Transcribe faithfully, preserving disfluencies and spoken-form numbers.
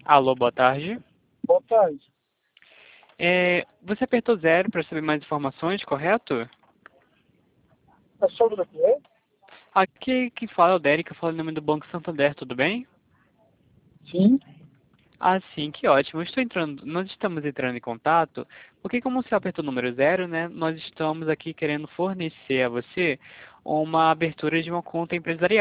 Alô, boa tarde. Boa tarde. É, você apertou zero para saber mais informações, correto? É sobre o quê? Aqui que fala é o Derek, eu falo em nome do Banco Santander, tudo bem? Sim. Ah, sim, que ótimo. Eu estou entrando, nós estamos entrando em contato, porque como você apertou o número zero, né, nós estamos aqui querendo fornecer a você uma abertura de uma conta empresarial.